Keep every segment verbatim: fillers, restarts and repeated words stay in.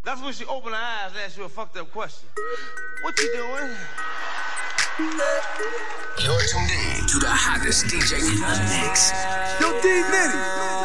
That's when she opened her eyes and asked you a fucked up question. What you doing? You're tuned in to the hottest D J in the mix. Yo, D Nitty.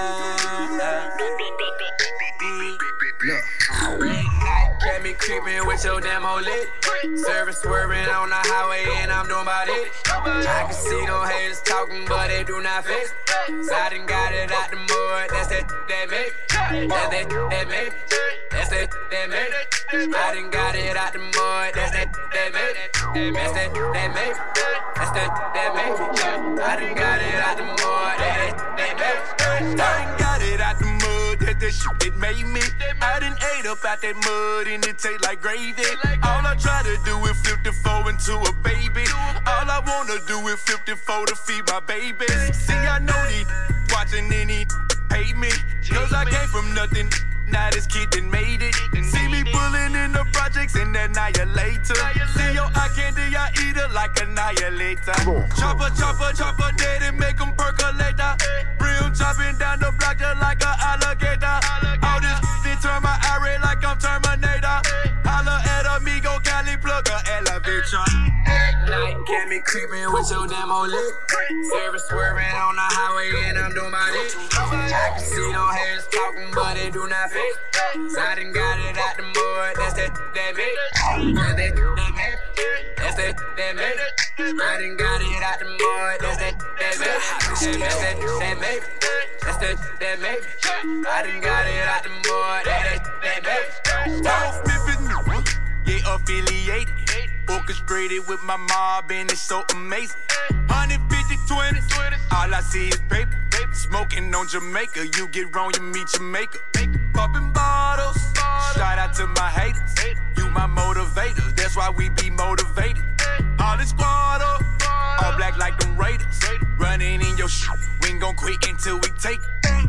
Look. Get me creeping with your damn old lit. Service swerving on the highway and I'm doing about it. I can see no haters talking, but they do not fix. So I done got it out the mud. That's that that make. That's that that make. That's that that make. I done got it out the mud. That's that that make. That's that that make. That's that that make. I done got it out the mud. That's that that make. I done got it out the mud. That that shit it made me. I done ate up out that mud and it taste like gravy. All I try to do is flip the four into a baby. All I wanna do is flip the four to feed my baby. See, I know these watching any hate me, cause I came from nothing. Now this kid done made it. See me pulling in the projects and annihilator. See yo, I can't do ya either like annihilator. Chopper, chopper, chopper, dead and make them percolate. Brim chopping down the block just like an alligator. All this shit turn my eye like I'm Terminator. Holla at amigo, Cali plug a elevator. At night, get me creeping with your damn old lit. Service swerving on the highway and I'm doing my it. I can see no haters talking, but they do not fit. So I done got it out the mud. That's that that make. That's that that make. That's that that make. I done got it out the mud. That's that that make. That's that that make. That's that that make. I done got it out the mud. That's that that make. Don't flip it, yeah, affiliated. Orchestrated with my mob and it's so amazing. one fifty twenties, all I see is paper. Smoking on Jamaica, you get wrong, you meet your maker. Popping bottles, shout out to my haters. You my motivators, that's why we be motivated. All this squad up, all black like them Raiders. Running in your shit, we ain't gon' quit until we take it.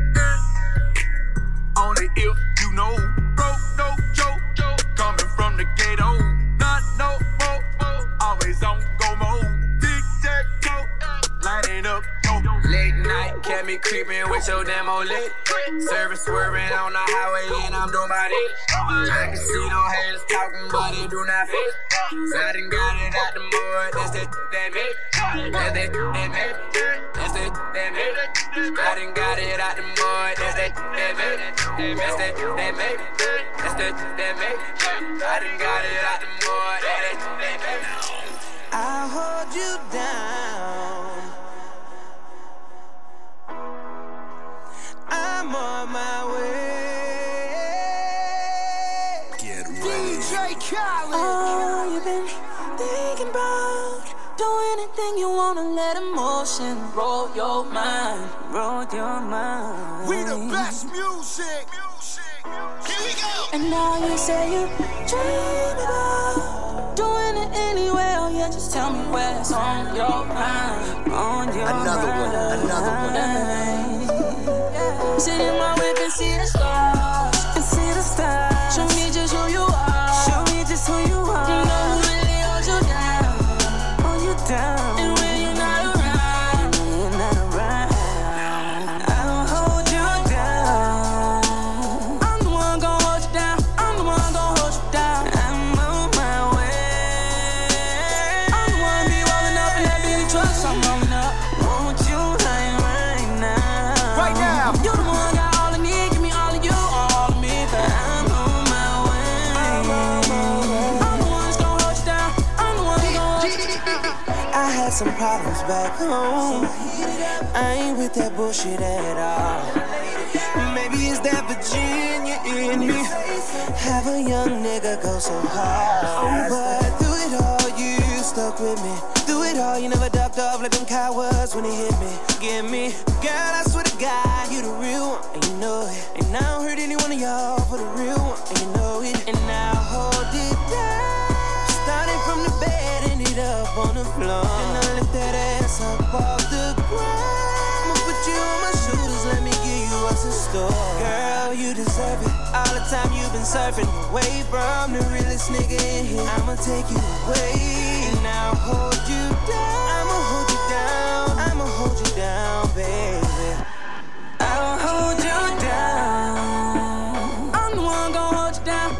Only if you know, bro, no joke. Coming from the ghetto, not no more. Always on go mode, tic tac toe, lighting up. Late night, kept me creeping with your damn old lit. Service swerving on the highway and I'm doing my it. I can see no haters talking, but they do not fit. So I done got it out the mud. That's that that make. That's that that make. That's that that make. I done got it out the mud. That's that that make. That's that that make. That's that that make. I done got it out the mud. That's that that make. I'll hold you down. I'm on my way. Get ready. D J Khaled. Oh, you've been thinking about doing anything you wanna, let emotion roll your mind, roll your mind. We the best music. Here we go. And now you say you dream about doing it anyway. Oh yeah, just tell me what's on your mind, on your Another mind. one, another one. Sit in my whip and see the stars, and see the stars. Show me just who you are, show me just who you are. You know who really holds you down, hold you down. And when you're not around, when you're not around, I don't hold you down. I'm the one gon' hold you down, I'm the one gon' hold you down. I'm on my way. I'm the one be rolling up in that Bentley truck, so I'm rolling up. Won't you hang right now? Right now. You the one got all I need, give me all of you, all of me, but I'm on my way. I'm the one that's gon' hold you down, I'm the one that's gon' hold you down. I had some problems back home, I ain't with that bullshit at all. Maybe it's that Virginia in me, have a young nigga go so hard. But through it all, you stuck with me. Through it all, you never ducked off like them cowards when they hit me. Give me, girl, I swear to God, you the real one, and you know it. And I don't hurt any one of y'all for the real one, and you know it. And I'll hold it down, starting from the bed, ended up on the floor. And I lift that ass up off the ground. I'ma put you on my shoulders, let me give you what's in store. Girl, you deserve it. All the time you've been surfing away from the realest nigga in here. I'ma take you away, and I'll hold you down. I'ma hold you down, I'ma hold you down, baby. I'll hold you down. I'm the one gon' hold you down,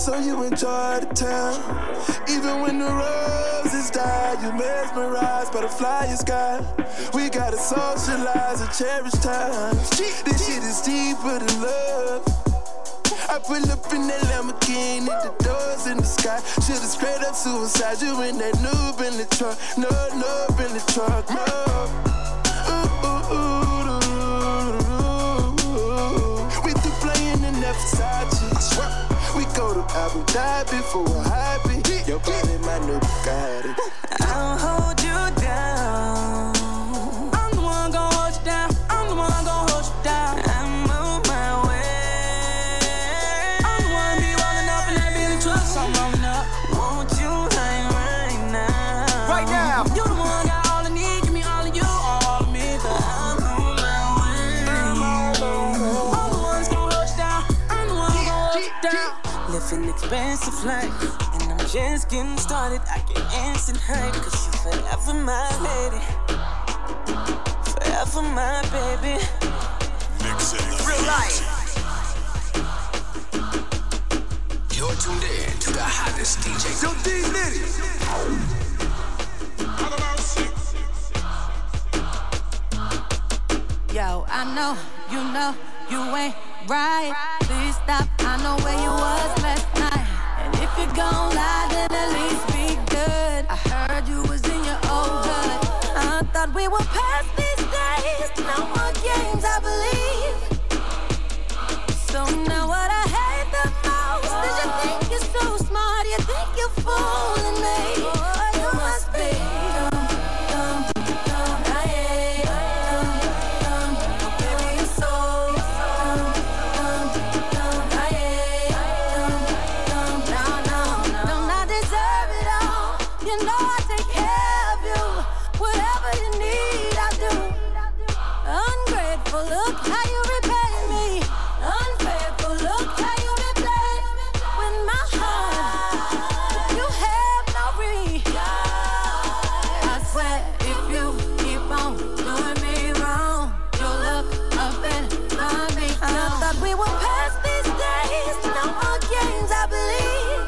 so you enjoy the town. Even when the roses die, you mesmerized by the flyer sky. We gotta socialize and cherish times. This shit is deeper than love. I pull up in that Lamborghini, the doors in the sky. Should've straight up suicide you in that noob in the truck. No, noob in the truck, no. Ooh, ooh, ooh, ooh, ooh. We through playing in that Versace. I swear. We go to Abu Dhabi for a hobby. Your body, my new Bugatti. I'll hold you down. I'm the one gon' hold you down. I'm the one gon' hold you down. I move my way. I'm the one be rolling up in that Billy truck. So I'm rolling up. Want you like right now. Right now. You the one got all I need. Give me all of you, all of me. But I'm on my way. I'm the one's gon' hold you down. I'm the one gon' hold you down. Living expensive life, and I'm just getting started. I get instant hype, cause you forever my lady, forever my baby. Real life. You're tuned in to the hottest D J. Yo, D Nitty. Yo, I know, you know, you ain't right. Please stop, I know where you was last night. And if you're gon' lie, then at least be good. I heard you was in your old hood. I thought we were past these days. No more games, I believe. So now what I hate the most is you think you're so smart, you think you're fooling me. You must be dumb, dumb, dumb. I hate dumb, dumb. Baby, you're so dumb, dumb, dumb. I hate dumb, dumb. No, no, no. Don't I deserve it all? You know I take care of you. Whatever you need, I do. Ungrateful, look how you repay me. Unfaithful, look how you replay with my heart. You have no regard. I swear, if you keep on doing me wrong, you'll look up and find me. I thought we were past these days. No more games, I believe.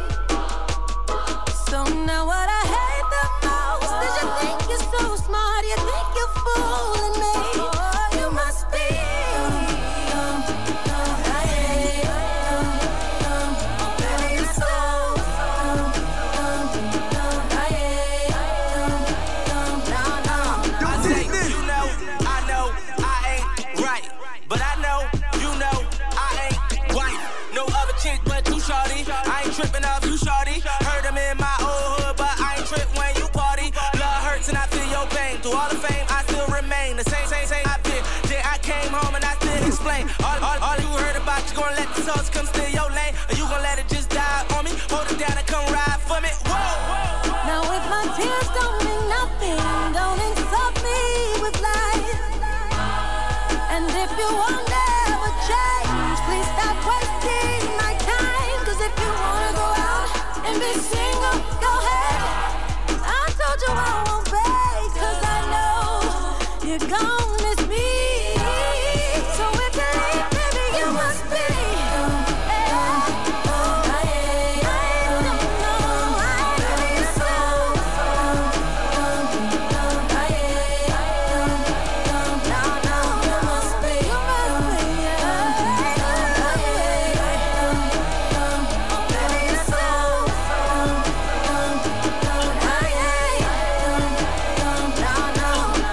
So now what I hate the most is you think you're so smart, you think you're fooling me. You must be dumb, dumb. I hate dumb, dumb. Baby, you're so dumb, dumb, dumb. I hate dumb, dumb. No, no, no. I say, you know, I know, I ain't right. But I know, you know, I ain't white. No other chick but you, shorty. I ain't tripping off you, shorty. Heard them in my old hood, but I ain't trip when you party. Blood hurts and I feel your pain. Through all the fame, I still remain the same, same, same. I been, then I came home and I still explain. All, all, all you heard about, you gon' let the sauce come steal your lane, or you gon' let it just die on me? Hold it down and come ride for me. Whoa! Now if my tears don't mean nothing, don't insult me with lies. And if you won't never change, please stop wasting my time. Cause if you wanna go out and be single, go ahead. I told you I won't beg, cause I know you're gon' miss me. So if you leave, baby, you must be dumb, dumb, dumb. I hate dumb, no, I baby, you're so dumb, dumb, dumb. I hate dumb, dumb. No, no, you must be, you must be, yeah. I hate dumb, dumb. Baby, you're so dumb, dumb, dumb. I hate dumb, dumb. No, no, no.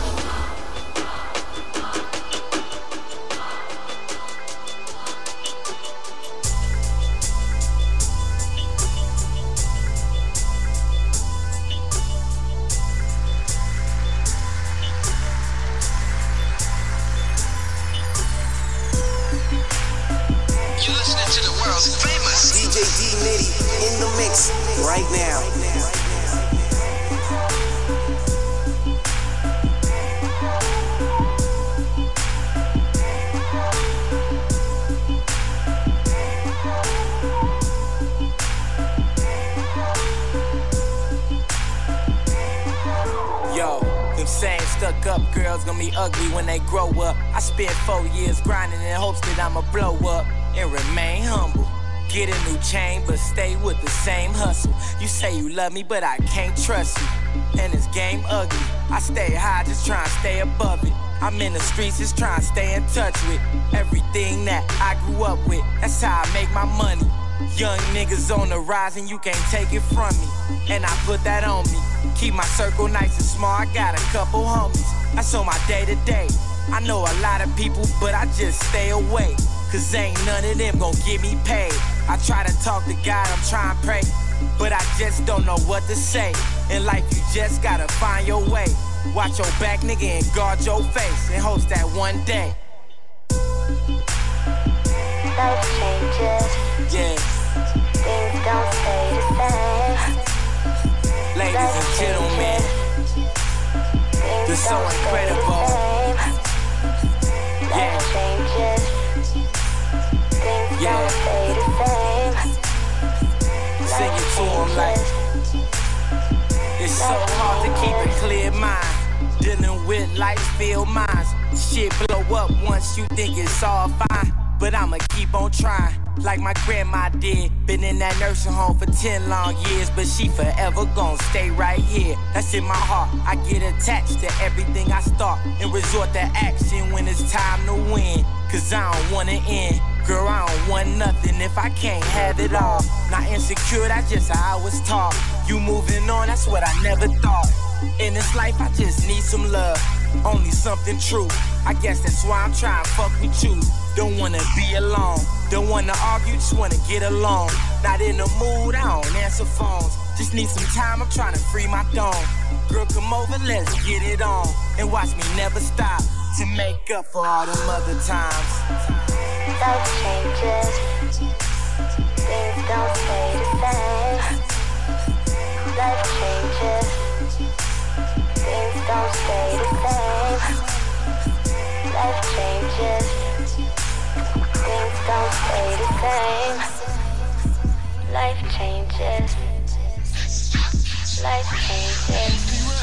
You're listening to the world's famous D J D Nitty in the mix right now. Yo, them same stuck up girls gonna be ugly when they grow up. I spent four years grinding in hopes that I'ma blow up and remain humble. Get a new chain, but stay with the same hustle. You say you love me, but I can't trust you. And this game ugly. I stay high, just trying to stay above it. I'm in the streets, just trying to stay in touch with everything that I grew up with. That's how I make my money. Young niggas on the rise and you can't take it from me. And I put that on me. Keep my circle nice and small, I got a couple homies. That's on my day to day. I know a lot of people, but I just stay away. Cause ain't none of them gon' get me paid. I try to talk to God, I'm trying to pray, but I just don't know what to say. In life you just gotta find your way. Watch your back, nigga, and guard your face. And hopes that one day life changes. Yeah. Things don't stay the same. Ladies life and gentlemen, changes. they're so incredible. Life Yeah. changes. Things Yeah. don't stay the same. Sing it to them like it's so hard to keep a clear mind. Dealing with life-filled minds. Shit blow up once you think it's all fine. But I'ma keep on trying, like my grandma did. Been in that nursing home for ten long years, but she forever gon' stay right here. That's in my heart. I get attached to everything I start and resort to action when it's time to win. Cause I don't wanna end. Girl, I don't want nothing if I can't have it all. Not insecure, that's just how I was taught. You moving on, that's what I never thought. In this life, I just need some love. Only something true. I guess that's why I'm trying to fuck with you. Don't wanna be alone. Don't wanna argue, just wanna get along. Not in the mood, I don't answer phones. Just need some time, I'm trying to free my dome. Girl, come over, let's get it on. And watch me never stop to make up for all them other times. Life changes. Things don't stay the same. Life changes. Things don't stay the same. Life changes. Things don't stay the same. Life changes. Life changes.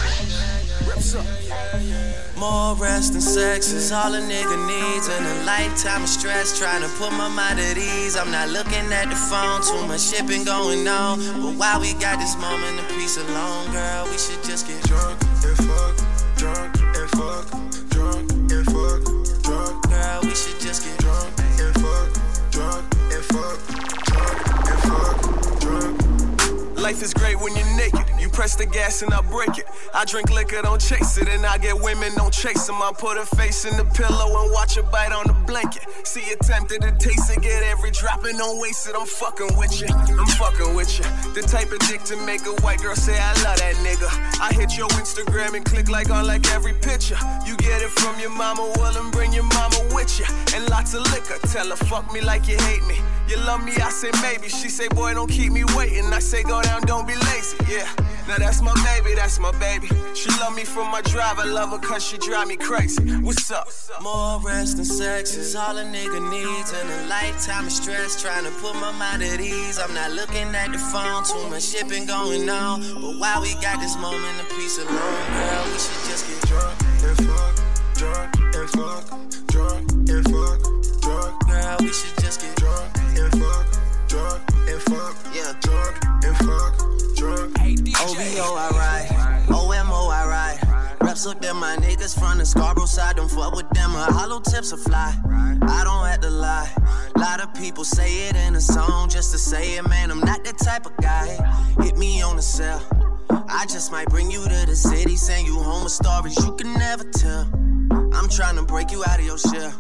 More rest and sex is all a nigga needs. And a lifetime of stress trying to put my mind at ease. I'm not looking at the phone, too much shit been going on. But while we got this moment of peace alone, girl, we should just get drunk and fuck, drunk and fuck, drunk and fuck, drunk. Girl, we should just get drunk and fuck, drunk and fuck, drunk and fuck, drunk. Life is great when you're naked. You press the gas and I break it. I drink liquor, don't chase it. And I get women, don't chase them. I put her face in the pillow and watch her bite on the blanket. See you tempted to taste it, get every drop and don't waste it. I'm fucking with you, I'm fucking with you. The type of dick to make a white girl say I love that nigga. I hit your Instagram and click like on like every picture. You get it from your mama, well and bring your mama with you. And lots of liquor, tell her fuck me like you hate me. You love me, I say maybe. She say boy don't keep me waiting. I say go down, don't be lazy, yeah. Now that's my baby, that's my baby. She love me for my drive, I love her cause she drive me crazy. What's up? More rest and sex is all a nigga needs. And a lifetime of stress trying to put my mind at ease. I'm not looking at the phone, too much shit been going on. But while we got this moment of peace alone, girl, we should just get drunk and fuck, drunk and fuck, drunk and fuck, drunk. Girl, we should just get drunk and fuck, drunk and fuck, yeah, drunk and fuck, drunk. O V O I ride, O M O I ride. Reps look at my niggas from the Scarborough side, don't fuck with them, her hollow tips are fly. I don't have to lie. Lot of people say it in a song just to say it, man, I'm not that type of guy. Hit me on the cell, I just might bring you to the city, send you home with stories you can never tell. I'm trying to break you out of your shell.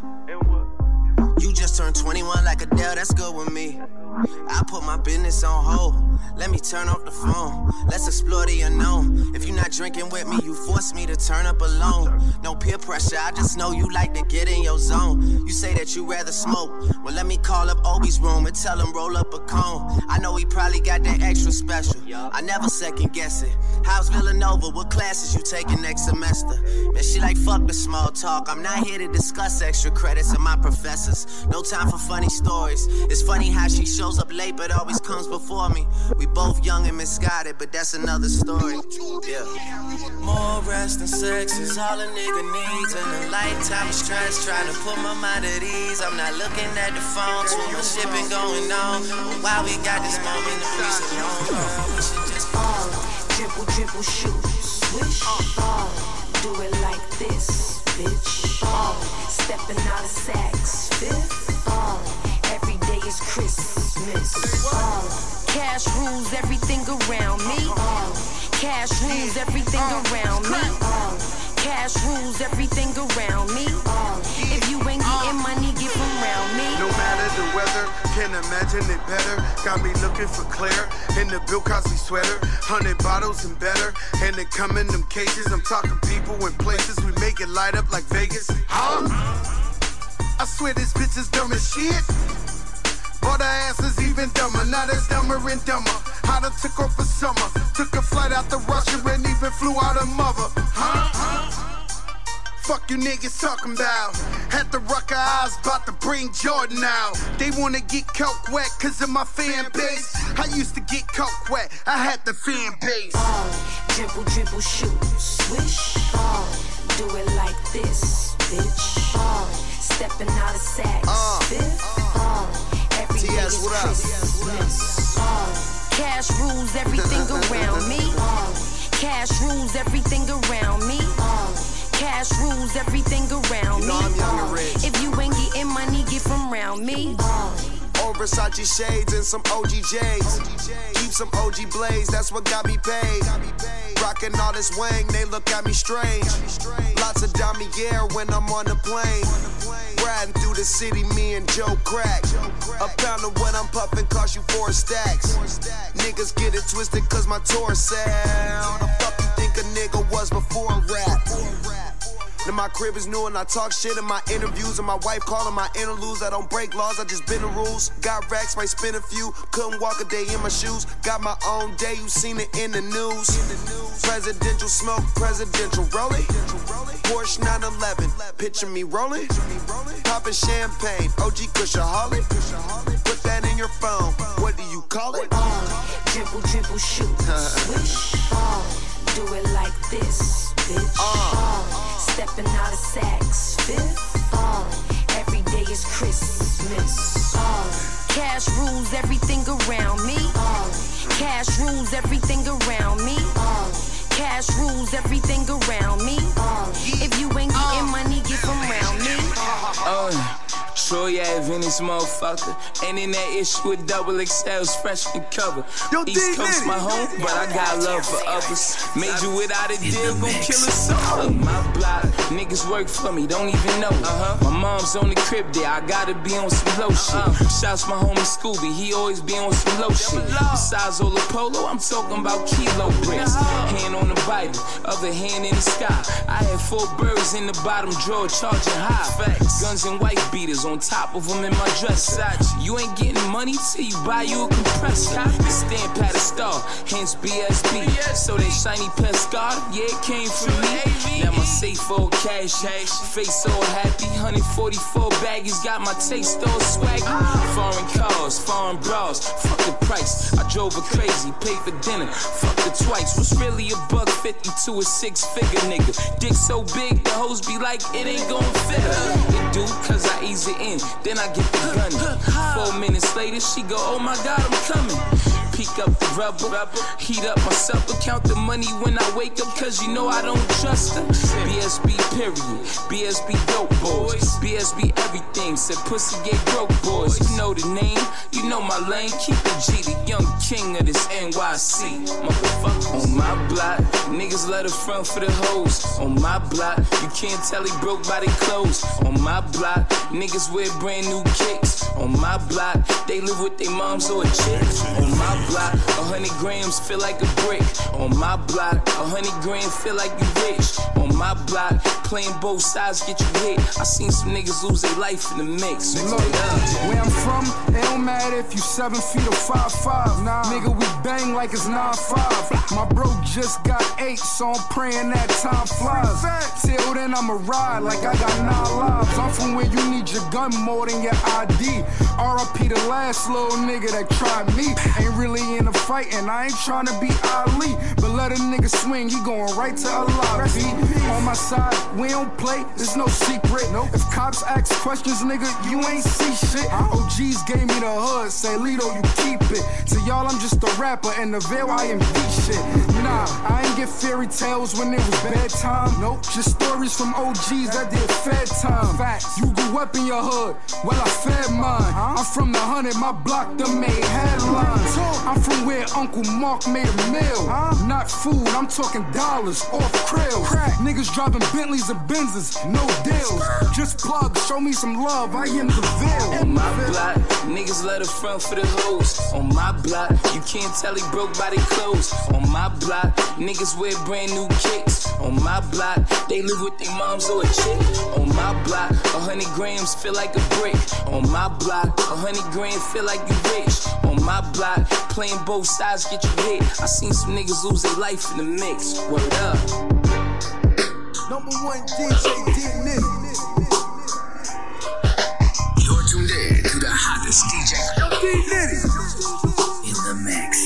You just turned twenty-one like Adele, that's good with me. I put my business on hold, let me turn off the phone. Let's explore the unknown. If you're not drinking with me, you force me to turn up alone. No peer pressure, I just know you like to get in your zone. You say that you rather smoke, well let me call up Obi's room and tell him roll up a cone. I know he probably got that extra special, I never second guess it. How's Villanova, what classes you taking next semester? Man, she like fuck the small talk, I'm not here to discuss extra credits of my professors. No time for funny stories. It's funny how she shows up late but always comes before me. We both young and misguided, but that's another story. Yeah. More rest Lust and sex is all a nigga needs. And a lifetime of stress trying to put my mind at ease. I'm not looking at the phone, too much shit been going on. But while we got this moment, the peace alone, we should just all dribble, dribble, shoot, swish. All do it like this, bitch. All stepping out of sacks, fifth. All every day is Christmas. All cash rules everything around me. All cash rules everything around me. All cash rules everything around me. All if you ain't getting money, get from around me. No matter the weather, can't imagine it better. Got me looking for Claire in the Bill Cosby sweater. Hundred bottles and better, and they come in them cases. I'm talking people and places. We make it light up like Vegas. Huh? I swear this bitch is dumb as shit. But her ass is even dumber. Now that's dumber and dumber. I done took off for summer. Took a flight out to Russia and even flew out her mother. Huh? Fuck you niggas talking about. Had the Rucker eyes, bout to bring Jordan out. They wanna get coke wet cause of my fan base. I used to get coke wet, I had the fan base. All dribble, dribble, shoot, swish. All do it like this, bitch. All stepping out of sacks, uh, fifth. All every day is Christmas. All cash rules everything around me. All cash rules everything around me. All cash rules everything around you know me. I'm young and rich. If you ain't getting money, get from around me. Old Versace shades and some O G J's. Keep some O G blades, that's what got me paid. Rockin' all this wang, they look at me strange. Lots of Damier when I'm on the plane. Riding through the city, me and Joe Crack. A pound of what I'm puffin' cost you four stacks. Niggas get it twisted cause my tour sound. The fuck you think a nigga was before rap? Now my crib is new and I talk shit in my interviews. And my wife calling my interludes. I don't break laws, I just bend the rules. Got racks, might spin a few. Couldn't walk a day in my shoes. Got my own day, you seen it in the news. Presidential smoke, presidential rolling. Porsche nine eleven, picture me rolling. Popping champagne, O G Kushaholic. Put that in your phone, what do you call it? All dribble, dribble, shoot, swish. All do it like this, bitch. All stepping out of sacks, fifth. All every day is Christmas. All cash rules everything around me. All cash rules everything around me. All cash rules everything around me. All if you ain't getting money, get from around me. Uh. Troy Ave in this motherfucker. Ain't in that issue with double X L's freshman cover. Yo, East Coast my home, but I got love for others. Major without a deal, gon' kill us all. My block, niggas work for me, don't even know. Uh-huh. My mom's on the crib there, I gotta be on some low shit. Uh-huh. Shouts my homie Scooby, he always be on some low shit. Besides Ola Polo, I'm talking about kilo bricks. Hand on the Bible, other hand in the sky. I had four birds in the bottom drawer charging high. Facts. Guns and white beaters on top of them in my dress. You ain't getting money till you buy you a compressor. Stamp at a star, hence B S B. So that shiny Pescar, yeah, it came from me. Now my safe all cash, face all happy. one forty-four baggies got my taste all swaggy. Foreign cars, foreign bras, fuck the price. I drove her crazy, paid for dinner, fuck her twice. What's really a buck fifty to a six figure nigga? Dick so big, the hoes be like, it ain't gon' fit her. It do, cause I ease it in, then I get the gun. Four minutes later, she go, oh my God, I'm coming. Peek up the rubber, heat up my supper, count the money when I wake up, cause you know I don't trust her. B S B period, B S B dope boys, B S B everything, said pussy gay broke boys. You know the name, you know my lane, keep the G, the young king of this N Y C, motherfucker. On my block, niggas let her front for the hoes. On my block, you can't tell he broke by their clothes. On my block, niggas wear brand new kicks. On my block, they live with their moms or a chick. On my block, a hundred grams feel like a brick. On my block, a hundred grand feel like you rich. On my block, playing both sides get you hit. I seen some niggas lose their life in the mix. Look, where I'm from, it don't matter if you seven feet or five five. Nah. Nigga, we bang like it's nine five. My bro just got eight, so I'm praying that time flies. Till then, I'ma ride like I got nine lives. I'm from where you need your gun more than your I D. R I P the last little nigga that tried me. Ain't really in a fight, and I ain't tryna be Ali. But let a nigga swing, he going right to a lobby. On my side, we don't play, there's no secret. If cops ask questions, nigga, you ain't see shit. O Gs gave me the hood, say Lito, you keep it. To y'all, I'm just a rapper, and the veil I am beat shit. Nah, I ain't get fairy tales when it was bedtime. Nope, just stories from O Gs that did fed time. Facts, you grew up in your hood, well I fed mine. I'm from the hundred, my block done made headlines. I'm from where Uncle Mark made a meal. Not food, I'm talking dollars off krills. Niggas driving Bentleys and Benzes, no deals. Just plug, show me some love, I am the Ville. On my block, niggas let her front for the hoes. On my block, you can't tell he broke by their clothes. On my block, niggas wear brand new kicks. On my block, they live with their moms or a chick. On my block, a hundred grams feel like a brick. On my block, a hundred grand feel like you rich. On my block, playing both sides get you hit. I seen some niggas lose their life in the mix. Word up. Number one D J D Nitty. You're tuned in to the hottest D J D Nitty in the mix.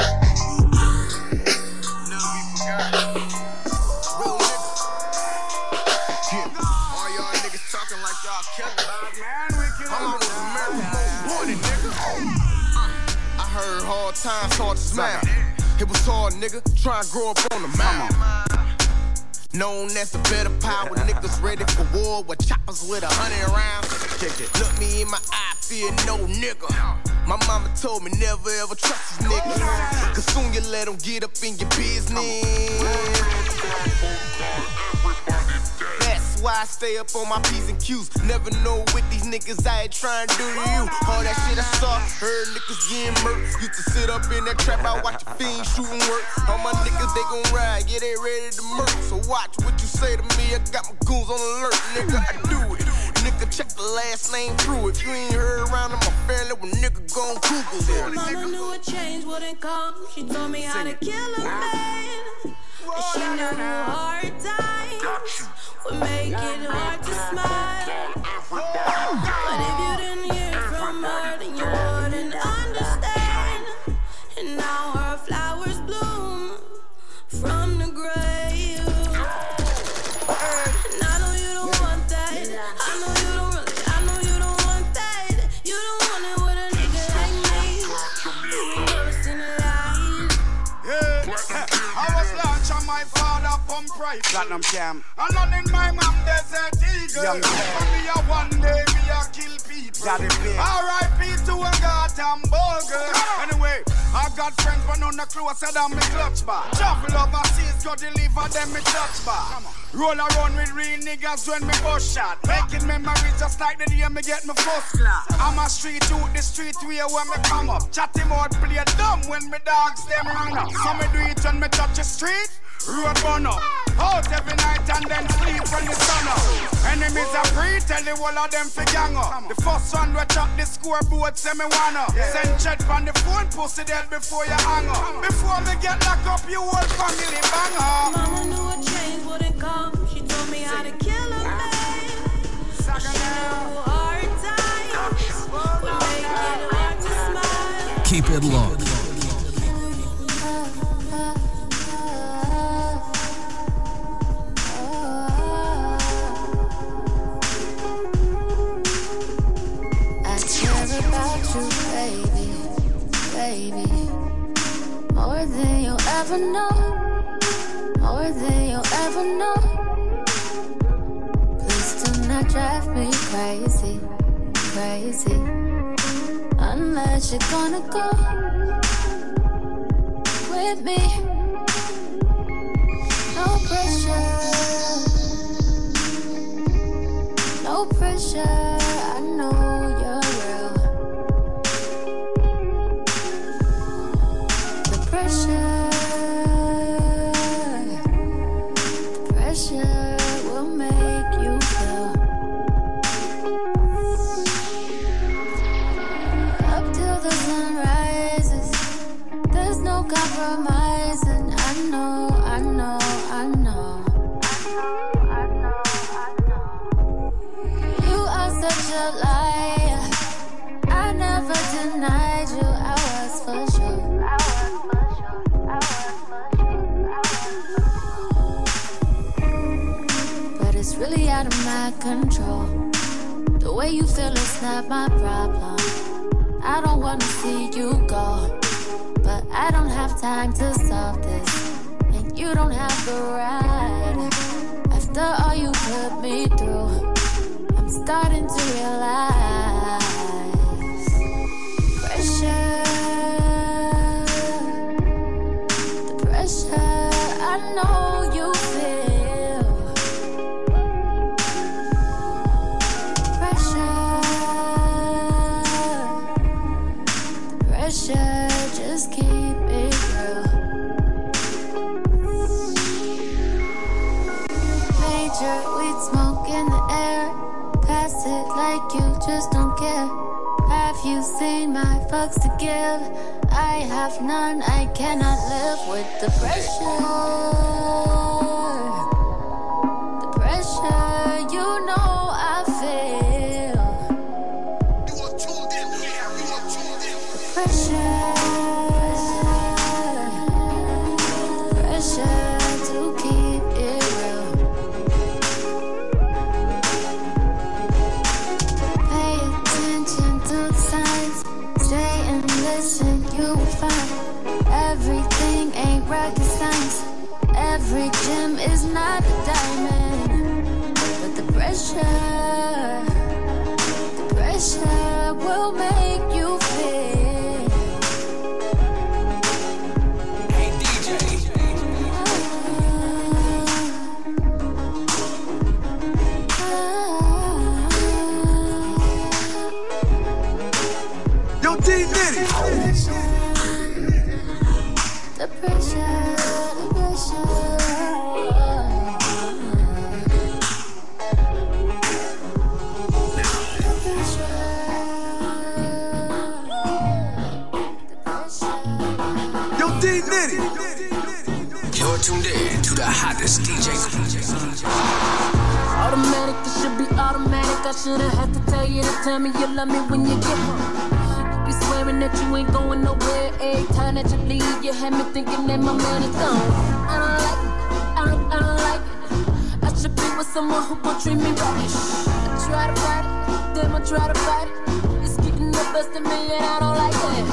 Real nigga. Yeah. All y'all niggas talking like y'all killing. I'm on the American morning, nigga. I heard hard times, hard to smile. It was hard, nigga. Try and grow up on the mountain. Known as the better power, niggas ready for war with choppers with a hundred rounds. Look me in my eye, fear no nigga. My mama told me never ever trust these niggas, cause soon you let them get up in your business. That's why I stay up on my P's and Q's. Never know what these niggas I ain't trying to do to you. All that shit I saw, heard niggas getting murked. Used to sit up in that trap, I watch a fiend shooting work. All my niggas, they gon' ride, yeah, they ready to murk. So watch what you say to me, I got my goons on alert, nigga, I do it. Nigga, check the last name through. If you ain't heard around in my family, well, nigga, gon' Google it. Mama knew a change wouldn't come. She told me how to kill a man. And she knew hard times would make it hard to smile. But if you didn't hear from her, then you wouldn't understand. And now her flowers bloom from the grave. And I know you don't want that. I know you don't really, I know you don't want that. You don't want it with a nigga like me. You ain't never seen a light. Yeah, I was launched on my father pump right. Platinum Cam. I'm not in my mom desert eagle. Young For me a one day me a kill people. R I P to a goddamn burger. Anyway, I got friends but none the closer than me clutch bar. Travel overseas, go deliver them me clutch bar. Roll around with real niggas when me bust shot. Making memories just like the day me get my first class. I'm a street youth, the street way when me come up. Chatty mouth play dumb when me dogs them run up. So me do it when me touch the street. Road burn up, out every night and then sleep when the sun up. Enemies are free, tell the whole of them fi gang up. The first one we chop the scoreboard, say me wanna send chat from the phone, pussy dead before you hang up. Before me get locked up, you whole family bang up. Mama knew a change wouldn't come. She told me how to kill a man. She knew hard times would make it hard to smile. Keep it low. More than you'll ever know, more than you'll ever know. Please do not drive me crazy, crazy. Unless you're gonna go with me. No pressure, no pressure. I know you're real. Pressure, pressure. it's really out of my control. The way you feel is not my problem. I don't wanna see you go, but I don't have time to solve this, and you don't have the right. After all you put me through, I'm starting to realize pressure, the pressure I know you feel. Pressure, the pressure, just keep it real. Major weed smoke in the air, pass it like you just don't care. Have you seen my fucks to give? I have none, I cannot live with the pressure. The pressure, you know I feel. You are tuned in, yeah, you are tuned in. The pressure, pressure to keep it real. Pay attention to the signs, stay and listen, you will find everything ain't rocket science. Every gem is not a diamond, but the pressure, the pressure will make you feel. Hey D J. Yo, D Nitty. The pressure, the pressure. Yo, D Nitty. You're tuned in to the hottest D J. Automatic, it should be automatic. I shouldn't have to tell you to tell me you love me when you get home. You be swearing that you ain't going nowhere. Every time that you leave, you have me thinking that my man is gone. I don't like it, I don't, I don't like it. I should be with someone who gon' treat me right. I try to fight it, then I try to fight it. It's getting the best of me and I don't like it.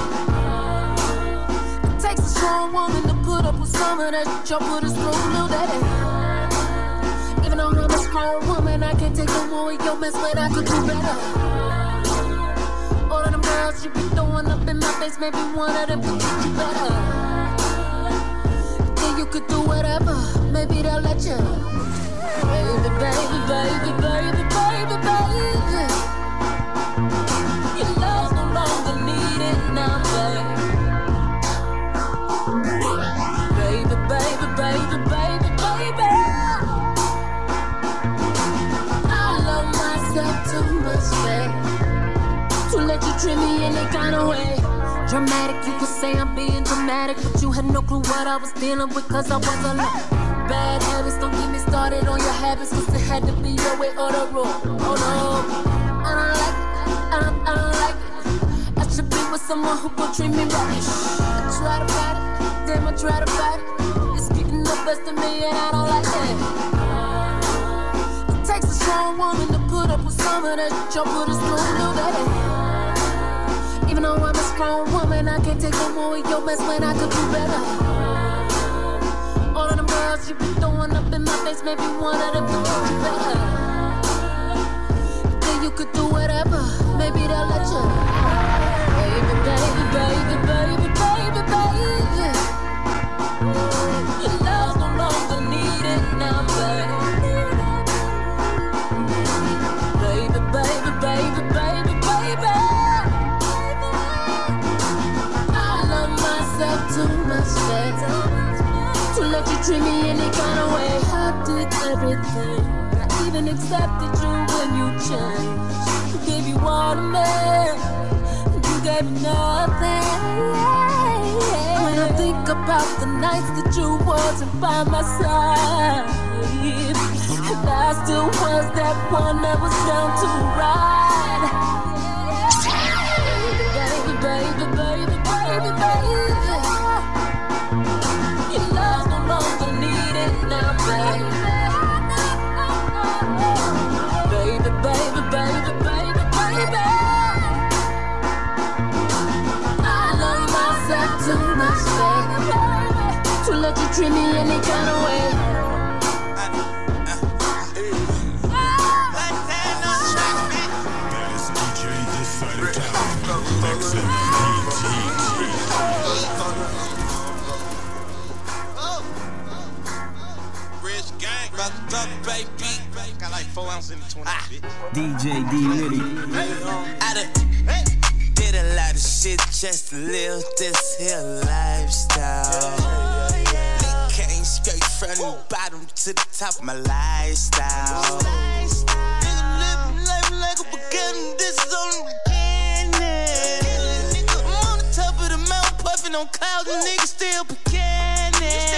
It takes a strong woman to put up with some of that shit y'all put us through, little daddy. Even though I'm a strong woman, I can't take no more of your mess, but I could do better. All of them girls you be throwing up in my face, maybe one of them could treat you better. Then you could do whatever, maybe they'll let you. Baby, baby, baby, baby, baby, baby. Your love no longer needed now, baby. Baby, baby, baby, baby, baby. I love myself too much, baby, to let you treat me any kind of way. Dramatic, you could say I'm being dramatic, but you had no clue what I was dealing with, cause I was alone. Bad habits, don't get me started on your habits, cause it had to be your way or the rule. Oh no, I don't like it, I don't, I don't like it. I should be with someone who gon' treat me right. I try to fight it, then I try to fight it. It's getting the best of me and I don't like it. It takes a strong woman to put up with some of that shit y'all put us through, little daddy. Even though I'm a strong woman, I can't take no more of your mess when I could do better. All of them girls you be throwing up in my face, maybe one of them could treat you better. Then you could do whatever, maybe they'll let you. Baby, baby, baby, baby, baby, baby. Your love's no longer needed now, baby. Baby, baby, baby, baby, baby. I love myself too much, baby, to let you treat me any kind of way. I did everything, I even accepted you when you changed. Gave you all to me, you gave me nothing. When I think about the nights that you wasn't by my side, and I still was that one that was down to ride. Baby, baby, baby, baby, baby. Your love's no longer needed now, baby. Got like four ounces in the twenty, ah. bitch. D J D Litty. I done did a lot of shit just to live this here lifestyle. Nigga came straight from the bottom to the top of my lifestyle. Nigga living life like a beginning, this is on the beginning. Nigga, I'm on the top of the mountain, puffing on clouds, and niggas still beginning.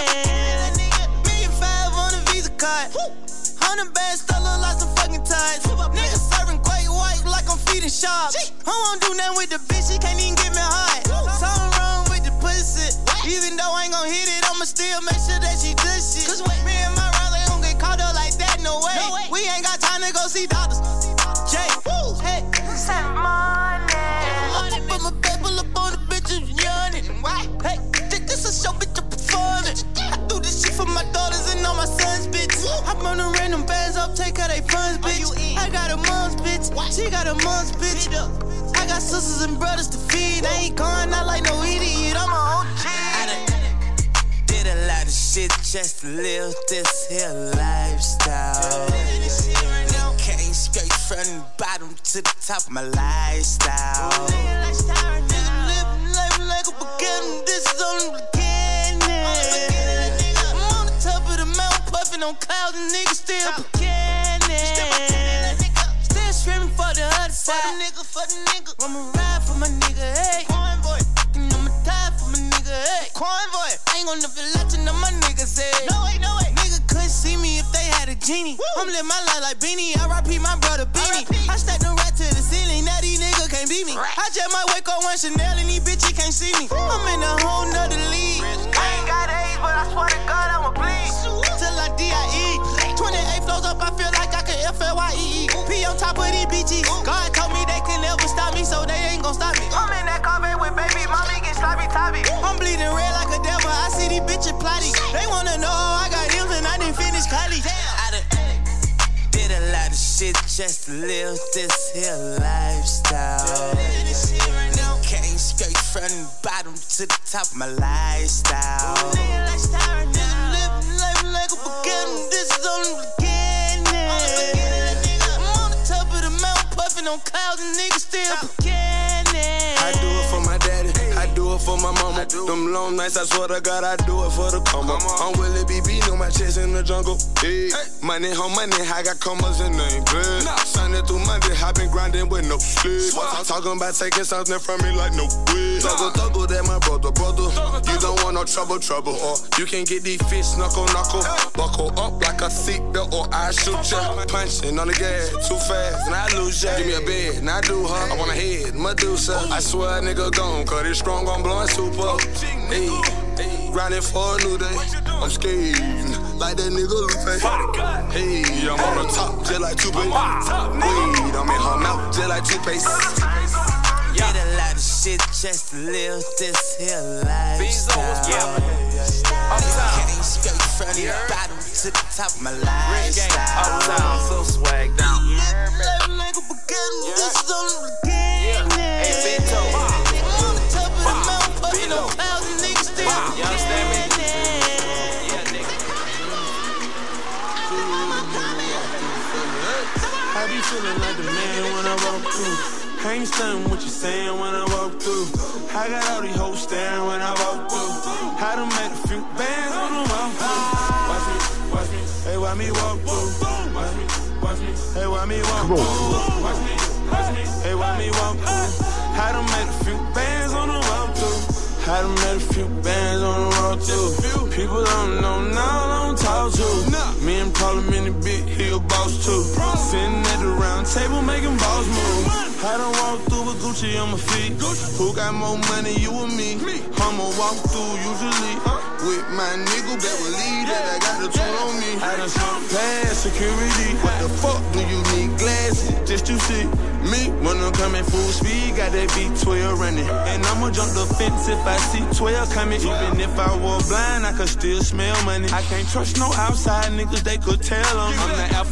Million five on a Visa card. Hundred bands, still look like some fucking ties. Niggas serving great white like I'm feeding sharks. I won't do nothing with the bitch, she can't even get me hard. Something wrong with the pussy. Even though I ain't gon' hit it, I'ma still make sure that she does shit. Cause wait, me and my rounds ain't gon' get caught up like that, no way. No way. We ain't got time to go see doctors. Jay, woo, hey, send money. I put my paper up on the bitch and yawning. Why? Hey, this a show, bitch, I'm performing. I do this shit for my daughters and all my sons, bitch. I run the random bands up, take her they funds, bitch. I got a mom's bitch, she got a mom's bitch. I got sisters and brothers to feed. I ain't going out like no idiot, I'm a O G. I done did a lot of shit just to live this here lifestyle. Came straight from the bottom to the top of my lifestyle. Nigga living life like a beginning, this is on the beginning. I'm on the top of the mountain, puffing on clouds, and niggas still beginning. Still screaming for the other side. For the nigga, for the nigga. I'ma ride for my nigga, hey. Convoy. And I'ma die for my nigga, hey. Convoy. I ain't gon' never let you know my niggas, hey. No way, no way. Nigga couldn't see me if they had a genie. Woo. I'm living my life like Beanie. R I P my brother Beanie. I stacked them right to the ceiling. Now these niggas can't beat me. Right. I just might wake up one Chanel and these bitches can't see me. Woo. I'm in a whole nother league. I ain't got age, but I swear to God I'ma bleed. Till I D I E. twenty-eight flows up, I feel like I can F L Y E E. P on top of these bitches. God told me they can never stop me, so they ain't gon' stop me. I'm in that Corvette with baby, mommy get sloppy toppy. I'm bleeding red like a devil, I see these bitches plotting. They wanna know how I got M's and I didn't finish college. I done did a lot of shit just to live this here lifestyle. Came straight from the bottom to the top of my lifestyle. Nigga living life like a beginning, this is on the beginning. I'm on the top of the mountain, puffing on clouds, and niggas still beginning. I do it for my daddy, I do it for my mama. Them long nights, I swear to God, I do it for the come up. I'm Willie B B, know my chest in the jungle. Hey, money, home money, I got commas and they ain't good. Sunday through Monday, I been grinding with no sleep. Talking about taking something from me like no weed. Thuggle, thuggle, that my brother, brother. You don't want no trouble, trouble. Or you can get these fists knuckle, knuckle. Buckle up like a seatbelt or I shoot ya. Punching on the gas, too fast, and I lose ya. Give me a bed, and I do her. I want a head, Medusa. I swear a nigga gone, cause it's strong, I'm blowing super. Hey, grinding for a new day. I'm skating like that nigga Lupe. Hey, I'm on the top, just like toothpaste. Weed, I'm in her mouth, just like toothpaste. Did a lot of shit just to live this here lifestyle. Came straight from the bottom to the top of my lifestyle. Uptown, so swagged out. Living like a beginning, this is on the beginning. Hey, Vito. I'm on the top of the mountain, puffing on clouds, and niggas still beginning. You understand me? Yeah, nigga. I be feeling like the man when I walk through. I ain't stunning what you saying when I walk through. I got all these hoes staring when I walk through. I done made a few bands on the walk through. Watch me, watch me, hey, why me walk through? Watch me, watch me, hey, why me walk through? Watch me, watch me, hey, why me walk through? I done made a few bands on the walk through. I done made a few bands on the walk through. People don't know now, I don't talk to. Me and Parliament in the big, he a boss too. Sitting at the round table making boss moves. I done walk through with Gucci on my feet. Who got more money, you or me? I'ma walk through usually with my nigga that will lead that I got the tool on me. I done swung past security. What the fuck do you need glasses just to see me? When I'm coming full speed, got that V twelve running. And I'ma jump the fence if I see twelve coming. Even if I were blind, I could still smell money. I can't trust no outside niggas, they could tell them. I'm the Alpha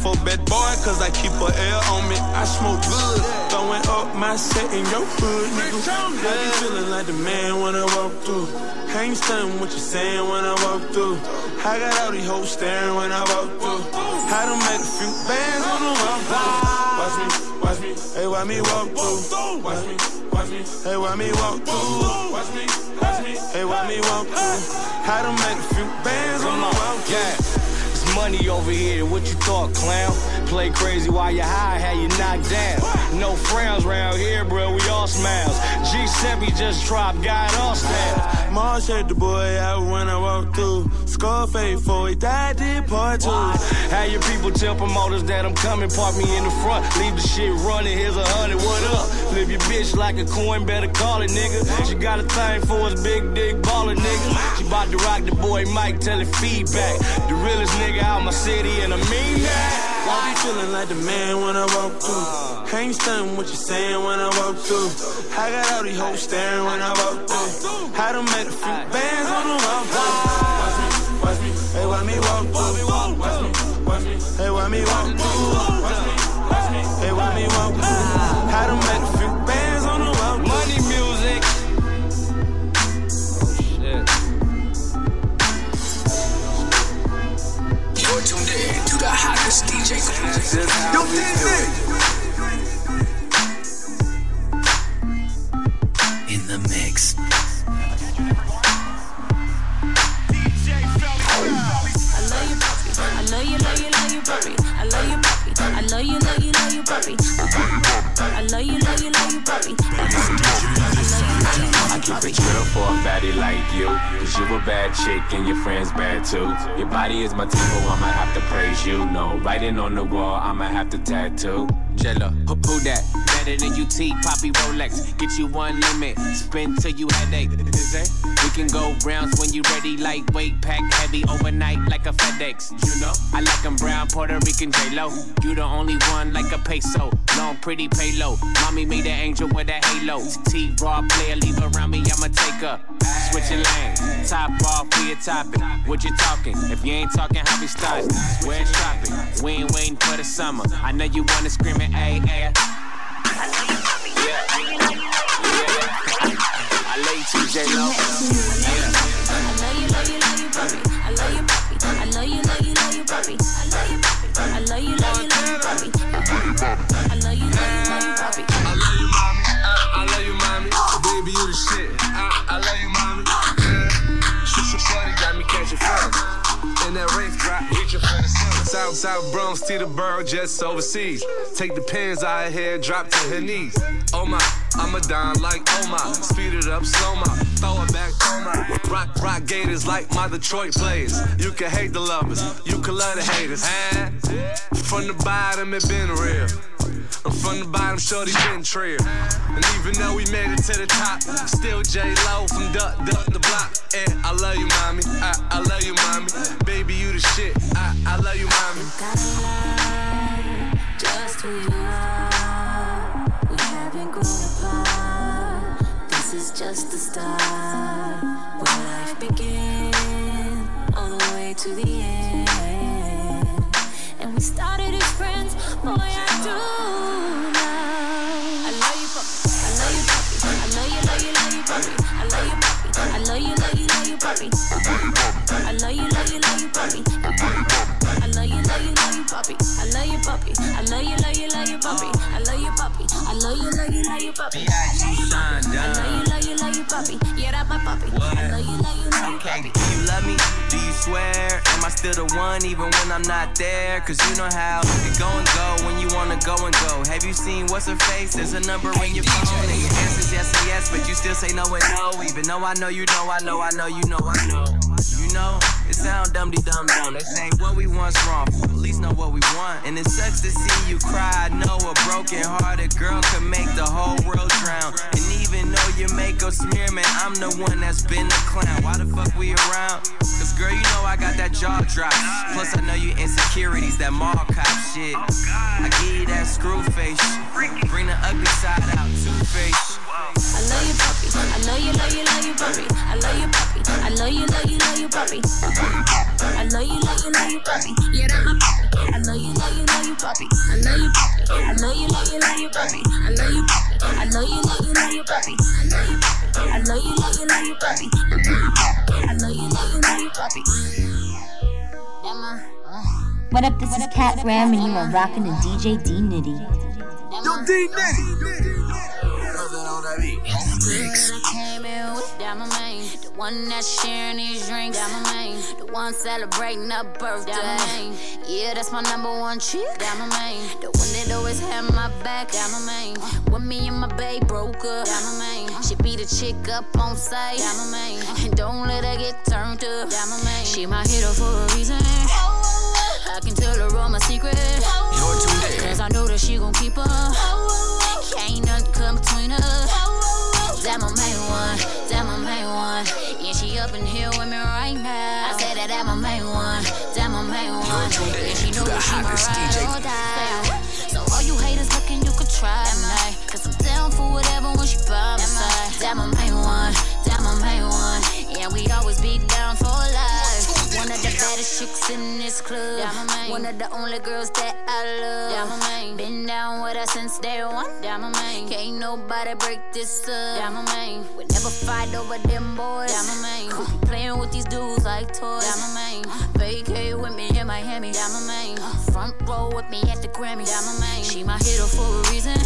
for bad boy, cause I keep a L on me. I smoke good, throwing up my set in your hood, nigga. I be feeling like the man when I walk through. I ain't stunning what you saying when I walk through. I got all these hoes staring when I walk through. I done made a few bands on the walk through. Watch me, watch me, hey, watch me walk through. Watch me, watch me, hey, watch me walk through. Watch me, watch me, hey, watch me walk through. I done made a few bands on the walk through. Yeah. Money over here, what you thought, clown? Play crazy while you high, how you knocked down. No frowns round here, bro, we all smiles. G seven just dropped, got all styles. Marsh had the boy out when I walked through. Scarface before he died, did part two. How your people tell promoters that I'm coming, park me in the front, leave the shit running, here's a hundred, what up? Live your bitch like a coin, better call it, nigga. She got a thing for us, big dick baller, nigga. She bout to rock the boy Mike, tell it feedback. The realest nigga out my city, and I mean that. I be feeling like the man when I walk through. I ain't stunning what you saying when I walk through. I got all these hoes staring when I walk through. I done made a few bands on the walk through. Watch me, watch me, hey, watch me walk through. Watch me, watch me, hey, watch me walk through. Watch me, watch me, hey, watch me walk through. I done made a few bands on the walk through. Money music. You're tuned in to the hottest D J. Yo, D J. In the mix. I love you, love you, love you, puppy. I love you, puppy. I love you, love you, love you, puppy. I love you, love you, love you, puppy. I keep it real for a baddie like you, cause you a bad chick and your friends bad too. Your body is my temple, I'ma have to praise you. No, writing on the wall, I'ma have to tattoo. Jella, who, who that? Better than U T, Poppy Rolex. Get you one limit, spin till you headache. We can go rounds when you ready, lightweight, pack heavy, overnight like a FedEx. You know, I like them brown, Puerto Rican J-Lo. You the only one like a peso, long pretty payload. Mommy made an angel with a halo. T-raw player, leave around me, I'ma take her. Switching lanes, top off, we a topic. What you talking? If you ain't talking, how we start? Where it's shopping? We ain't waiting for the summer. I know you wanna scream it, ay, ay. I love you, puppy. Yeah. I love you, love you, love you, puppy. I love you too, J-Lo. Yeah. I love you, love you, love you, puppy. I love you, puppy. I love you, love you, love you, puppy. I love you, puppy. I love you, love you, love you, puppy. I love you, love you, love you, puppy. I love you, mommy. I, I love you, mommy. Baby, you the shit. I, I love you, mommy. Yeah. Shorty got me catching feelings. In that race drop, reaching for the ceiling. South, South Bronx, Teterboro, just overseas. Take the pins out of here, drop to her knees. Oh my, I'm a dime like oh my. Speed it up, slow my, throw it back, oh my. Rock, rock gators like my Detroit players. You can hate the lovers, you can love the haters. And from the bottom, it been real. I'm from the bottom, shorty been trill. And even though we made it to the top, still J-Lo from Duck, Duck the Block. And I love you, mommy. I, I love you, mommy. Baby, you the shit. I, I love you, mommy. You gotta lie, just who you are. We haven't grown apart. This is just the start. Where life begins, all the way to the end. And we started as friends, boy, I do now. I love you, puppy. I love you, puppy. I love you, love you, love you, puppy. I love you, puppy. I love you, love you, love you, puppy. I love you, love you, love you, puppy. I love you, love you, love you, puppy. I love you, puppy. I love you, love you, love you, puppy. I love you, puppy. I love you, love you, love you, puppy. I love you, love you, love you, puppy. Yeah, that's my puppy. I love you, love you, love you, puppy. Okay, do you love me? Do you swear? Am I still the one even when I'm not there? Cause you know how it go and go when you wanna go and go. Have you seen what's her face? There's a number in your phone and your answer's yes and yes, but you still say no and no. Even though I know you know, I know, I know, you know, I know. You know, it sound dum-de-dum-dum. They say what we want's wrong, at least know what we want. And it sucks to see you cry. I know a broken-hearted girl can make the whole world drown. And even though you make us smear, man, I'm the one that's been the clown. Why the fuck we around? Cause girl, you know I got that jaw drop. Plus I know you insecurities, that mall cop shit. I give you that screw face. Bring the ugly side out, two-face. I love you, puppy. I love you, love you, love you, puppy. I love you, puppy. I love you, love you, love you, puppy. I love you, love you, love you, puppy. Yeah, that's my puppy. I love you, love you, love puppy. I love you, puppy. I know you love you, love you, puppy. I love you, puppy. I know you love you, love you, puppy. I love you, puppy. I know you love you, love you, puppy. I know you love you, love you, puppy. What up, this is Cat Ram and you are rocking to D J D Nitty. Yo, D Nitty! I came in with that my main. The one that's sharing these drinks, that my main. The one celebrating a birthday, that my main. Yeah, that's my number one chick, that my main. The one that always had my back, that my main. When me and my babe broke up, that my main. She beat a chick up on sight, that my main. And don't let her get turned up, that my main. She my hero for a reason. I can tell her all my secrets. You're tuned in. Cause I know that she gon' keep her. Can't nothing come between us. That my main one, that my main one. Yeah, she up in here with me right now. I said that that my main one, that my main one. Yeah, she know that she my ride or die. So all you haters looking, you could try me. Cause I'm down for whatever when she by my side. That my main one, that my main one. Yeah, we always be down for life. One of the baddest chicks in this club. One of the only girls that I love. Been down with her since day one. Can't nobody break this up. We never fight over them boys. Who be playing with these dudes like toys. Vacate with me in Miami. Front row with me at the Grammy. She my hero for a reason.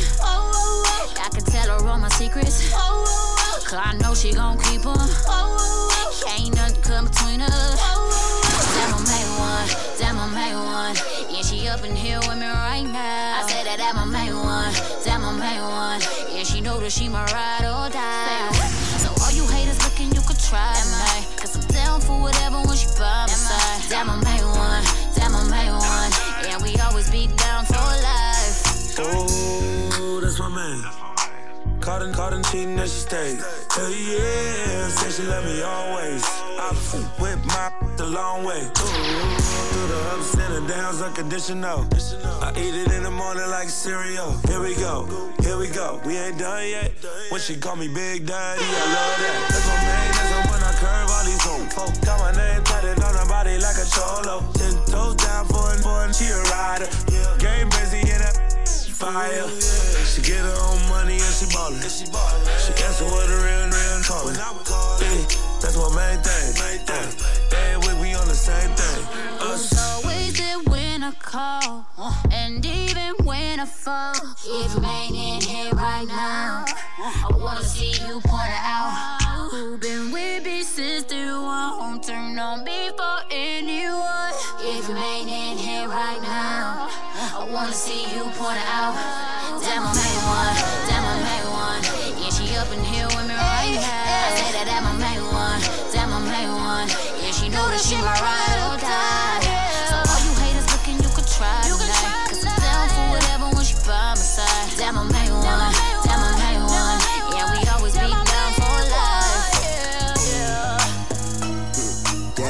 I can tell her all my secrets. Cause I know she gon' keep her. Ain't nothing come between us. That my main one, that my main one. Yeah, she up in here with me right now. I say that that my main one, that my main one. Yeah, she know that she my ride or die. So all you haters looking, you could try me. Cause I'm down for whatever when she by my side. That my main one, that my main one. Yeah, we always be down for life. Oh, that's my man. Caught and caught and cheating and she stayed. Hell yeah, said she love me always. I whip my the long way. Ooh, through the ups and the downs, unconditional. I eat it in the morning like cereal. Here we go, here we go. We ain't done yet. When she call me Big Daddy, I love that. That's my main, that's the one I curve all these home folk. Got my name tatted on her body like a cholo. Ten toes down for an for an she a rider. Game busy in that fire. She get her own money and she ballin'. She answer with a real, real callin'. Yeah, that's my main thing. Every week we on the same thing. Us. Always there when I call, and even when I fall. If you ain't in here right now, I wanna see you point it out. Who been with me since day one? Turn on me for anyone. If you ain't in here right now, I wanna see you point it out. That my main one, that my main one. Yeah, she up in here with me right now. I say that that my main one, that my main one. Yeah, she know that she my ride or die. So all you haters looking, you could try me. Cause I'm down for whatever when she by my side. That my main one, that my main one. Yeah, we always be down for life. Yeah.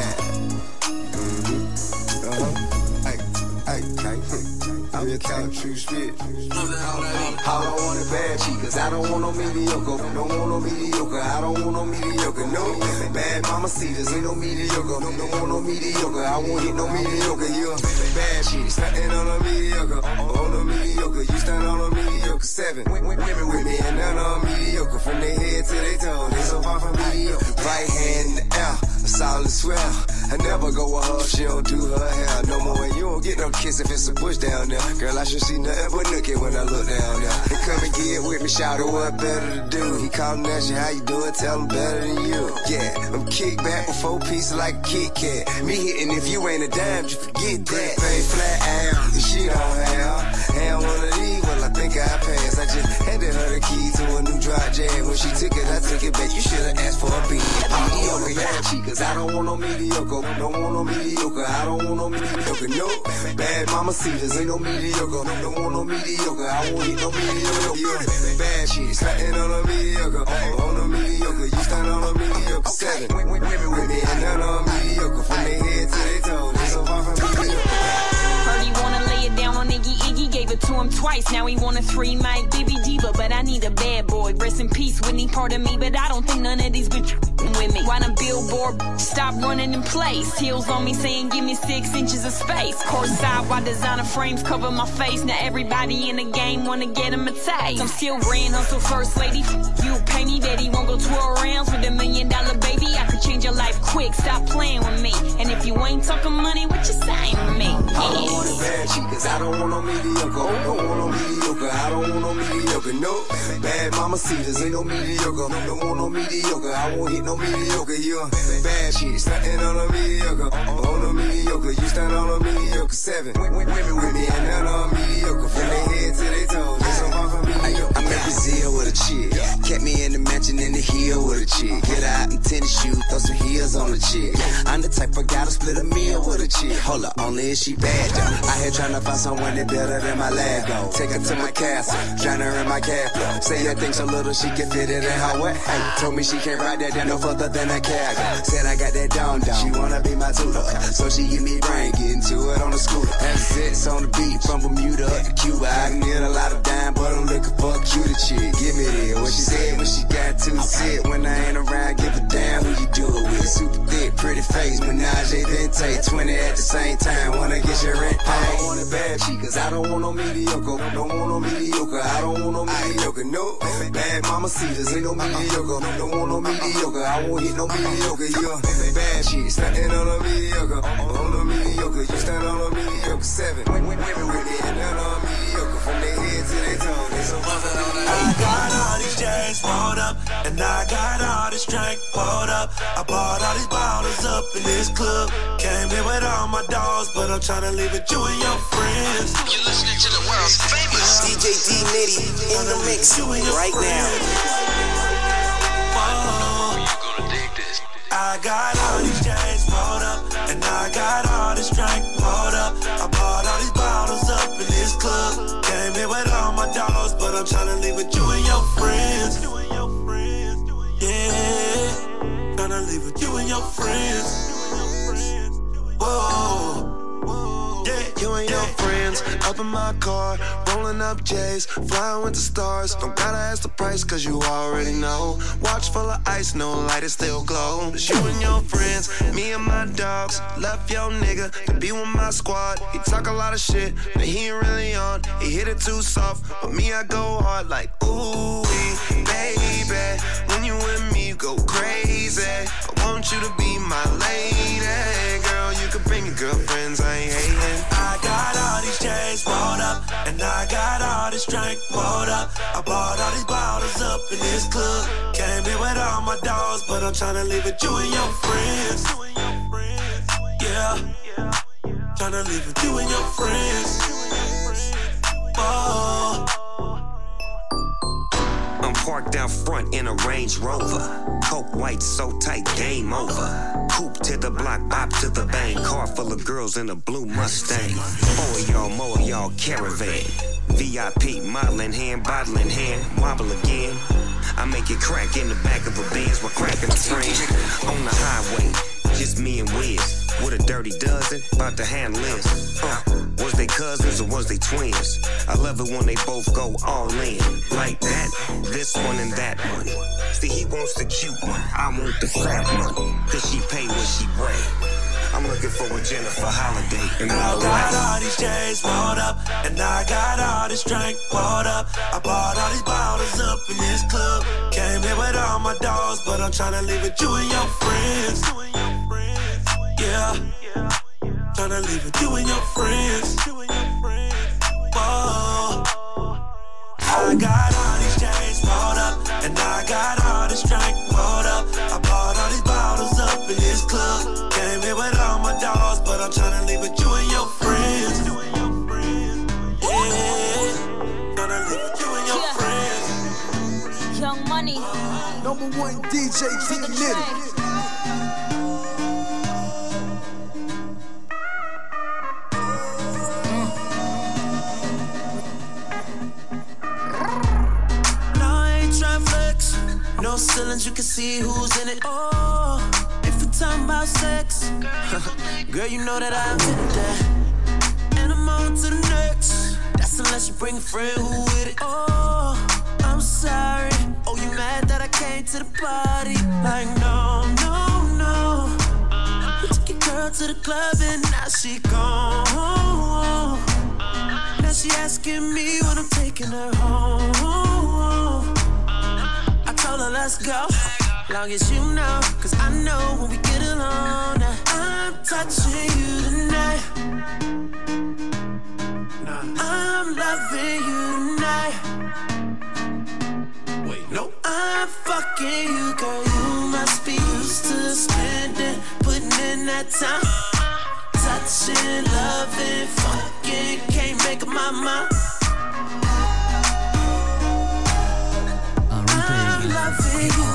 Mm-hmm. Uh-huh. Hey, hey, hey. I'm your type, true spit. I don't want a bad chick, cause I don't want no mediocre. Don't want no mediocre, I don't want no mediocre. No, bad mama cedars, ain't no mediocre. Don't want no mediocre, I won't hit no mediocre. You a bad chick, stuntin' on a mediocre. On a mediocre, you stand on a mediocre. Seven women with me and none on mediocre. From their head to their toe, they so far from mediocre. Right hand in the air, a solid swell. I never go with her, she don't do her hair no more. And you don't get no kiss if it's a bush down there. Girl, I should see nothing but nookie when I look down there. They come and get with me, shout out what better to do. He callin' and ask you how you doing, tell him better than you. Yeah, I'm kick back with four pieces like a Kit Kat. Me hitting if you ain't a dime, just forget that. Pay flat ass, and she don't have. Had one of these, well I think I passed. I just handed her the key to a new dry jam. When she took it, I took it back. You should've asked for a beat. I'm mediocre, bad cheek, cause I don't want no mediocre. Don't want no mediocre, I don't want no mediocre. No, bad mama cedars, ain't no mediocre. Don't want no mediocre, I won't hit no mediocre. Yeah, bad shit, stuntin' on a mediocre. On a mediocre, you stand on a mediocre. Seven women with me and none on mediocre. From their head to their toe, they so far from mediocre. Heard he wanna lay it down on Iggy Iggy, gave it to him twice. Now he want a three mic Baby Diva, but I need a bad boy. Rest in peace, Whitney, part of me, but I don't think none of these bitches with me. Why the billboard stop running in place? Heels on me saying give me six inches of space. Courtside while designer frames cover my face. Now everybody in the game wanna get him a taste. I'm still ran hustle first lady. You pay me, Betty won't go twelve rounds with a million dollar baby. I could change your life quick, stop playing with me. And if you ain't talking money, what you saying with me? Yeah. I don't want a bad chick, cause I don't want no mediocre. Don't want no mediocre, I don't want no mediocre. No, bad mama cedars ain't no mediocre. Don't want no mediocre, I won't hit no mediocre. You a bad chick, stuntin' on a mediocre. On a mediocre, you stand on a mediocre. Seven women with me and none on mediocre. From their head to their toes, they so far from mediocre. I'm in Brazil with a chick, kept me in the mansion in the hill with a chick. Get out in tennis shoes, throw some heels on the chick. I'm the type of guy to split a meal with a chick. Hold up, only if she bad though. I here tryna find someone that better than my lab though. Take her to my castle, drown her in my cab. Say her thing so little she can fit it in her way. Hey, told me she can't ride that down no further than a cab. Said I got that down down. She wanna be my tutor, so she give me brain, getting to it on the scooter. And sits on the beat from Bermuda up to Cuba. I can get a lot of dime, but I'm looking for a cuter chick. Give me this, what she said when she got to sit. When I ain't around, give a damn who you do it with. Super thick, pretty face, menage a vente. twenty at the same time, wanna get your rent paid. I don't want a bad chick, cause I don't want no mediocre. Don't want no mediocre, I don't want no mediocre. No, bad mama cedars ain't no mediocre. Don't want no mediocre, I won't hit no mediocre. You a bad chick, standing on a mediocre. On a mediocre, you stand on a mediocre. Seven women with me and none on mediocre. From their head to their toes, they so I got all these chains rolled up, and I got all this drink poured up. I bought all these bottles up in this club. Came here with all my dogs, but I'm tryna leave with you and your friends. You're listening to the world's famous D J D Nitty in the mix right now. Oh, you gonna dig this? I got all these chains rolled up, and I got all this drink poured up. I bought all these bottles up in this club. Came here with all my dogs, but I'm tryna leave with you and your friends. Yeah, tryna leave with you and your friends. Whoa, yeah, you and your friends up in my car, rolling up J's, flying with the stars. Don't gotta ask the price, cause you already know. Watch full of ice, no light, it still glow. It's you and your friends, me and my dogs. Left your nigga to be with my squad. He talk a lot of shit, but he ain't really on. He hit it too soft, but me, I go hard like ooh, baby. When you with me, you go crazy. I want you to be my lady. Girl, you can bring your girlfriends, I ain't hating. I got all these chains rolled up, and I got all this drink poured up. I bought all these bottles up in this club. Came here with all my dogs, but I'm tryna leave with you and your friends. Yeah, tryna leave with you and your friends. Oh. I'm parked out front in a Range Rover. Coke white so tight, game over. Coupe to the block, bop to the bank. Car full of girls in a blue Mustang. Four of y'all, more of y'all caravan. V I P, model in hand, bottle in hand, wobble again. I make it crack in the back of a Benz while cracking a friend. On the highway, just me and Wiz. With a dirty dozen, about to handle this. Uh, was they cousins or was they twins? I love it when they both go all in. Like that, this one and that one. See, he wants the cute one, I want the fat one. Cause she pay what she weigh. I'm looking for a Jennifer Holiday. And I got all these chains rolled up, and I got all this drink poured up. I bought all these bottles up in this club. Came here with all my dogs, but I'm tryna leave with you and your friends. Yeah, tryna leave with you and your friends. Whoa. I got all these chains rolled up, and I got all this drink poured up. I bought all these bottles up in this club. Came here with all my dogs, but I'm tryna leave with you and your friends. Yeah, tryna leave with you and your friends. Young Money, number one D J D Nitty. No ceilings, you can see who's in it. Oh, if we're talking about sex, girl, you know that I'm into that. And I'm on to the next. That's unless you bring a friend who with it. Oh, I'm sorry. Oh, you mad that I came to the party? Like, no, no, no. You took your girl to the club and now she gone. Now she asking me when I'm taking her home. I told her let's go, long as you know, cause I know when we get alone. Now I'm touching you tonight. I'm loving you tonight. Wait, no, I'm fucking you, girl. You must be used to spending, putting in that time. Touching, loving, fucking, can't make up my mind. I'm loving you.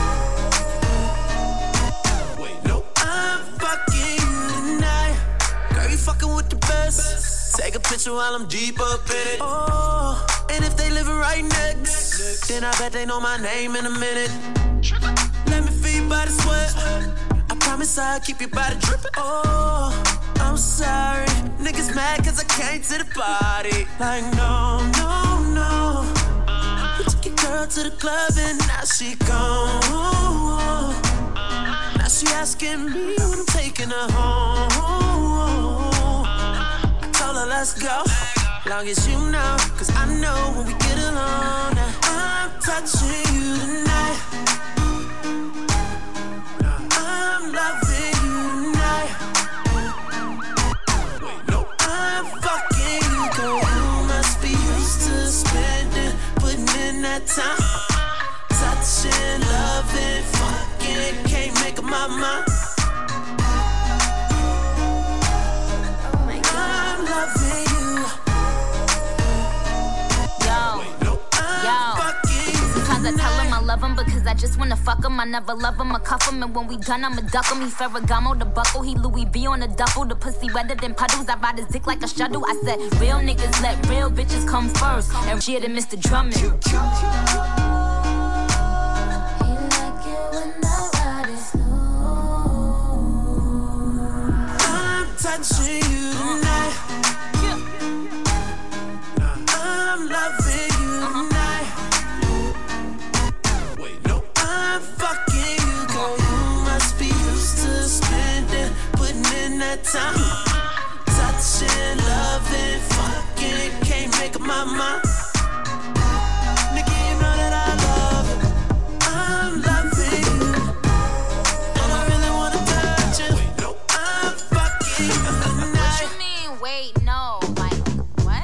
Wait, no, I'm fucking you tonight. Girl, you fucking with the best. Take a picture while I'm deep up in it. Oh, and if they living right next, then I bet they know my name in a minute. Let me feel you by the sweat. I promise I'll keep your body dripping. Oh, I'm sorry, niggas mad cause I came to the party. Like, no, no, no. You took your girl to the club and now she gone. Now she asking me when I'm taking her home. I told her let's go, long as you know, cause I know when we get alone. Now I'm touching you tonight. I'm loving you tonight. Wait, no, I'm fucking you, girl. You must be used to spending, putting in that time. Touching, loving, fucking, can't make up my mind. Oh my God, I'm loving you. Yo, yo. Sometimes I tell him I love him because I just wanna fuck him. I never love him, I cuff him, and when we done, I'ma duck him. He Ferragamo, the buckle, he Louis V on the duffel. The pussy wetter than puddles, I ride his dick like a shuttle. I said, real niggas let real bitches come first. And shit to Mister Drummond. Touching you tonight. I'm loving you tonight. Wait, no, I'm fucking you, girl. You must be used to spending, putting in that time. Touching, loving, fucking, can't make up my mind. Nigga, you know that I love you. I'm loving you. And I really wanna touch you. Wait, no, I'm fucking you tonight. What you mean, wait, no? Like, what?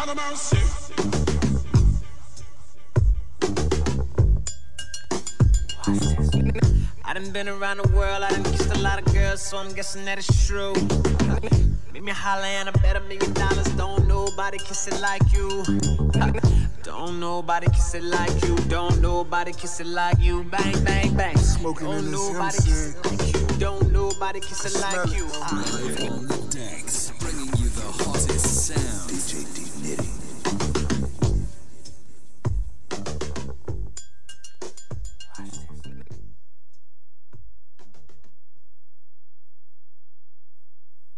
I done been around the world, I done kissed a lot of girls, so I'm guessing that it's true. Make me holler and I bet a million dollars. Don't nobody kiss it like you. Don't nobody kiss it like you. Don't nobody kiss it like you. Bang, bang, bang. Smoking Don't in this nobody M C. kiss it like you. Don't nobody kiss it like you. Uh.